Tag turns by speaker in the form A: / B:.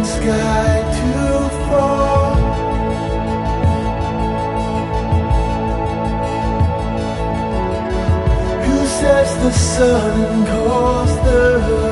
A: sky to fall. Who sets the sun and calls the